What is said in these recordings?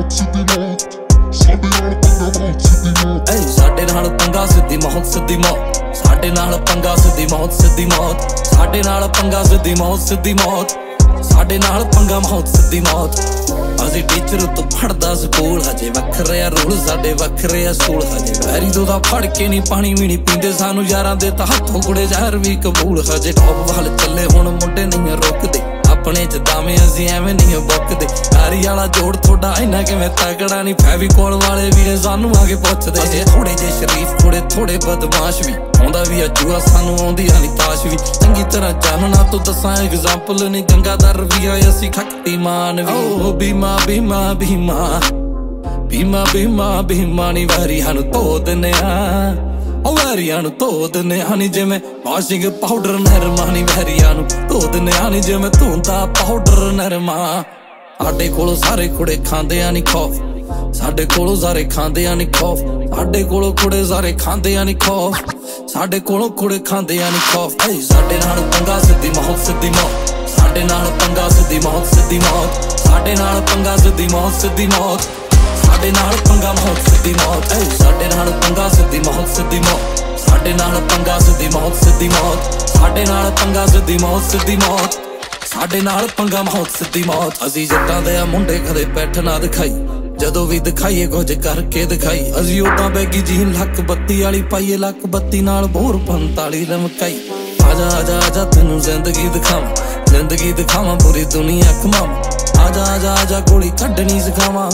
ਸਾਡੇ ਨਾਲ ਪੰਗਾ ਸਿੱਧੀ ਮੌਤ ਸਿੱਧੀ ਮੌਤ ਸਾਡੇ ਨਾਲ ਪੰਗਾ ਸਿੱਧੀ ਮੌਤ ਸਿੱਧੀ ਮੌਤ ਸਾਡੇ ਨਾਲ ਪੰਗਾ ਸਿੱਧੀ ਮੌਤ ਸਿੱਧੀ ਮੌਤ ਸਾਡੇ ਨਾਲ ਪੰਗਾ ਮੌਤ ਸਿੱਧੀ ਮੌਤ ਅਸੀਂ ਟੀਚਰ ਤੋਂ ਪੜਦਾ ਸਕੂਲ ਹਜੇ ਵੱਖਰੇ ਆ ਰੂਲ ਸਾਡੇ ਵੱਖਰੇ ਆ ਸਕੂਲ ਹਜੇ ਵੈਰੀ ਤੋਂ ਦਾ ਫੜ ਕੇ ਨਹੀਂ ਪਾਣੀ ਵੀ ਨਹੀਂ ਪੀਂਦੇ ਸਾਨੂੰ ਯਾਰਾਂ ਦੇ ਤਾਂ ਹੱਥੋਂ ਕੁੜੇ ਜ਼ਹਿਰ ਵੀ ਕਬੂਲ ਹਜੇ ਟੌਪ ਵੱਲ ਚੱਲੇ ਹੁਣ ਮੁੰਡੇ ਨਹੀਂ ਰੁਕਦੇ ਆਪਣੇ ਚ ਦਾਵੇਂ ਅਸੀਂ ਐਵੇਂ ਨਹੀਂ ਬੁੱਕਦੇ ਯਾਰੀ ਵਾਲਾ ਜੋੜ ਥੋੜਾ ਇੰਨਾ ਕਿਵੇਂ ਤਗੜਾ ਨਹੀਂ ਫੈਵੀਕੋਲ ਵਾਲੇ ਵੀਰੇ ਸਾਨੂੰ ਆ ਕੇ ਪੁੱਛਦੇ ਜੇ ਥੋੜੇ ਜੇ ਸ਼ਰੀਫ ਥੋੜੇ ਬਦਮਾਸ਼ ਵੀ ਆਉਂਦਾ ਵੀ ਜੂਆ ਸਾਨੂੰ ਆਉਂਦੀ ਆ ਨੀ ਤਾਸ਼ ਵੀ ਚੰਗੀ ਤਰ੍ਹਾਂ ਜਾਣਨਾ ਤੂੰ ਦੱਸਾਂ ਐਗਜ਼ਾਮਪਲ ਨੀ ਗੰਗਾਧਰ ਵੀ ਆ ਅਸੀਂ ਖੱਟੀ ਮਾਨ ਵੀ ਓ ਬੀਮਾ ਬੀਮਾ ਬੀਮਾ ਬੀਮਾ ਬੀਮਾ ਬੀਮਾ ਨੀ ਵਾਰੀ ਸਾਨੂੰ ਧੋ ਦਿੰਨੇ ਆ ਉਹ ਵੈਰੀਆਂ ਨੂੰ ਧੋ ਦਿੰਨੇ ਆ ਨੀ ਜਿਵੇਂ ਵਾਸ਼ਿੰਗ ਪਾਊਡਰ ਨਰਮਾ ਨੀ ਵੈਰੀਆਂ ਨੂੰ ਧੋ ਦਿੰਨੇ ਆ ਨੀ ਜਿਵੇਂ ਧੋਂਦਾ ਪਾਊਡਰ ਨਰਮਾ ਸਾਡੇ ਕੋਲੋਂ ਸਾਰੇ ਕੁੜੇ ਖਾਂਦੇ ਆ ਨੀ ਖੌਫ ਸਾਡੇ ਕੋਲੋਂ ਸਾਰੇ ਖਾਂਦੇ ਆ ਨੀ ਖੌਫ ਸਾਡੇ ਕੋਲੋਂ ਕੁੜੇ ਸਾਰੇ ਖਾਂਦੇ ਆ ਨੀ ਖੌਫ ਸਾਡੇ ਕੋਲੋਂ ਕੁੜੇ ਖਾਂਦੇ ਆ ਨੀ ਖੌਫ ਸਾਡੇ ਨਾਲ ਪੰਗਾ ਸਿੱਧੀ ਮੌਤ ਸਿੱਧੀ ਮੌਤ ਸਾਡੇ ਨਾਲ ਪੰਗਾ ਸਿੱਧੀ ਮੌਤ ਸਿੱਧੀ ਮੌਤ ਸਾਡੇ ਨਾਲ ਪੰਗਾ ਸਿੱਧੀ ਮੌਤ ਸਿੱਧੀ ਮੌਤ ਸਾਡੇ ਨਾਲ ਪੰਗਾ ਮੌਤ ਸਿੱਧੀ ਮੌਤ ਸਾਡੇ ਨਾਲ ਪੰਗਾ ਸਿੱਧੀ ਮੌਤ ਸਿੱਧੀ ਮੌਤ ਸਾਡੇ ਨਾਲ ਪੰਗਾ ਸਿੱਧੀ ਮੌਤ ਸਿੱਧੀ ਮੌਤ ਸਾਡੇ ਨਾਲ ਪੰਗਾ ਸਿੱਧੀ ਮੌਤ ਸਿੱਧੀ ਮੌਤ ਸਾਡੇ ਨਾਲ ਪੰਗਾ ਮੌਤ ਸਿੱਧੀ ਮੌਤ ਅਸੀਂ ਜੱਟਾਂ ਦੇ ਆ ਮੁੰਡੇ ਕਦੇ ਪੈਠ ਨਾ ਦਿਖਾਈ ਜਦੋਂ ਵੀ ਦਿਖਾਈਏ ਕੁਝ ਕਰਕੇ ਦਿਖਾਈ ਅਸੀਂ ਉਦਾਂ ਬੈਗੀ ਜੀਨ ਲੱਕ ਬੱਤੀ ਵਾਲੀ ਪਾਈਏ ਲੱਕ ਬੱਤੀ ਨਾਲ ਬੋਰ 45 ਲਮਕਾਈ ਆਜਾ ਆਜਾ ਆਜਾ ਤੈਨੂੰ ਜ਼ਿੰਦਗੀ ਦਿਖਾਵਾਂ ਪੂਰੀ ਦੁਨੀਆ ਘਮਾਵਾਂ ਆਜਾ ਆਜਾ ਗੋਲੀ ਕੱਢਣੀ ਸਿਖਾਵਾਂ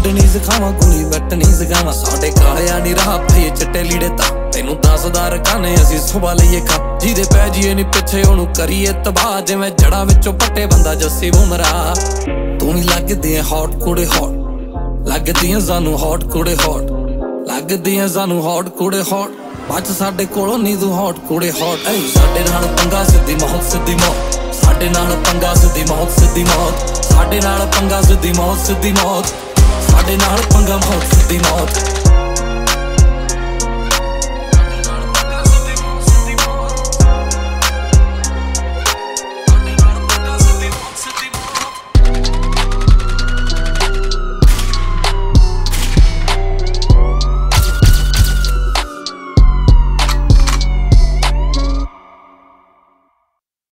ਗੋਲੀ ਵੱਟਣੀ ਸਿਖਾਵਾਂ ਸਾਡੇ ਕਾਲਿਆਂ ਨੀ ਰਾਹ ਪਈ ਚਿੱਟੇ ਲੀੜੇ ਤਾਂ ਤੈਨੂੰ 10 ਰਕਾਨੇ ਅਸੀਂ ਸੁਭਾ ਲਈਏ ਖਾ ਜਿਹਦੇ ਪੈ ਜੀਏ ਨੀ ਪਿੱਛੇ ਉਹਨੂੰ ਕਰੀਏ ਤਬਾਹ ਜਿਵੇਂ ਜੜਾ ਵਿੱਚੋਂ ਪੱਟੇ ਬੰਦਾ ਜੱਸੀ ਬੁਮਰਾ ਤੂੰ ਵੀ ਲੱਗਦੀ ਐ ਹੌਟ ਕੁੜੇ ਹੌਟ ਲੱਗਦੀਆਂ ਸਾਨੂੰ ਹੌਟ ਕੁੜੇ ਹੌਟ ਲੱਗਦੀਆਂ ਸਾਨੂੰ ਹੌਟ ਕੁੜੇ ਹੌਟ ਬੱਚ ਸਾਡੇ ਕੋਲੋਂ ਨੀ ਤੂੰ ਹੌਟ ਕੁੜੇ ਹੌਟ ਸਾਡੇ ਨਾਲ ਪੰਗਾ ਸਿੱਧੀ ਮੌਤ ਸਿੱਧੀ ਮੌਤ ਸਾਡੇ ਨਾਲ ਪੰਗਾ ਸਿੱਧੀ ਮੌਤ ਸਿੱਧੀ ਮੌਤ ਸਾਡੇ ਨਾਲ ਪੰਗਾ ਸਿੱਧੀ ਮੌਤ ਸਿੱਧੀ ਮੌਤ ਸਾਡੇ ਨਾਲ ਪੰਗਾ ਮੌਤ ਸਿੱਧੀ ਮੌਤ